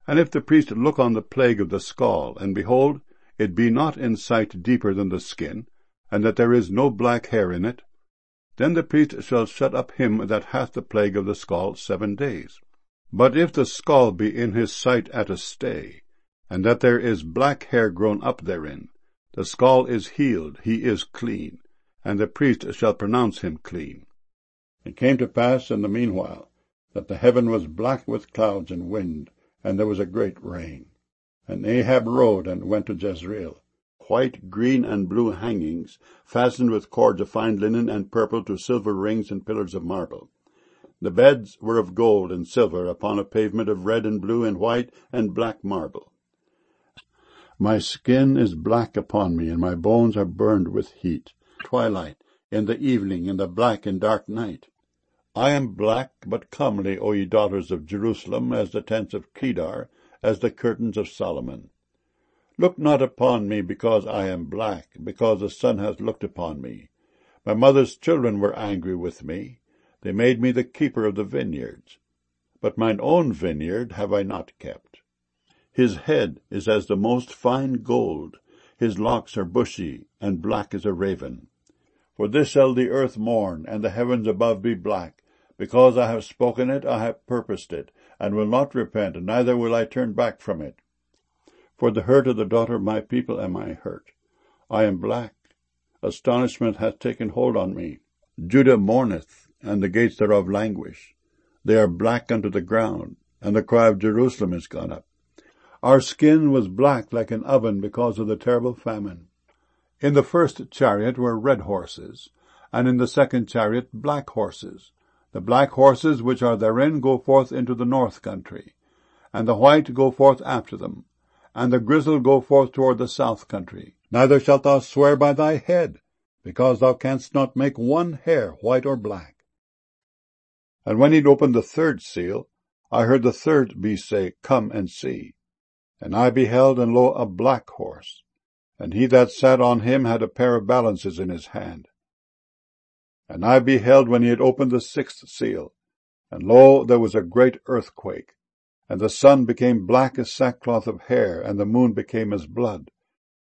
And if the priest look on the plague of the scall, and behold, it be not in sight deeper than the skin, and that there is no black hair in it, then the priest shall shut up him that hath the plague of the scall 7 days. But if the scall be in his sight at a stay, and that there is black hair grown up therein, the scall is healed, he is clean, and the priest shall pronounce him clean. It came to pass in the meanwhile, that the heaven was black with clouds and wind, and there was a great rain. And Ahab rode and went to Jezreel. White, green, and blue hangings, fastened with cords of fine linen and purple to silver rings and pillars of marble. The beds were of gold and silver upon a pavement of red and blue and white and black marble. My skin is black upon me, and my bones are burned with heat. Twilight, in the evening, in the black and dark night. I am black, but comely, O ye daughters of Jerusalem, as the tents of Kedar, as the curtains of Solomon. Look not upon me because I am black, because the sun hath looked upon me. My mother's children were angry with me. They made me the keeper of the vineyards. But mine own vineyard have I not kept. His head is as the most fine gold. His locks are bushy, and black as a raven. For this shall the earth mourn, and the heavens above be black. Because I have spoken it, I have purposed it, and will not repent, neither will I turn back from it. For the hurt of the daughter of my people am I hurt. I am black. Astonishment hath taken hold on me. Judah mourneth, and the gates thereof languish. They are black unto the ground, and the cry of Jerusalem is gone up. Our skin was black like an oven because of the terrible famine. In the first chariot were red horses, and in the second chariot black horses. The black horses which are therein go forth into the north country, and the white go forth after them, and the grizzle go forth toward the south country. Neither shalt thou swear by thy head, because thou canst not make one hair white or black. And when he opened the third seal, I heard the third beast say, Come and see. And I beheld, and lo, a black horse, and he that sat on him had a pair of balances in his hand. And I beheld when he had opened the sixth seal, and lo, there was a great earthquake, and the sun became black as sackcloth of hair, and the moon became as blood,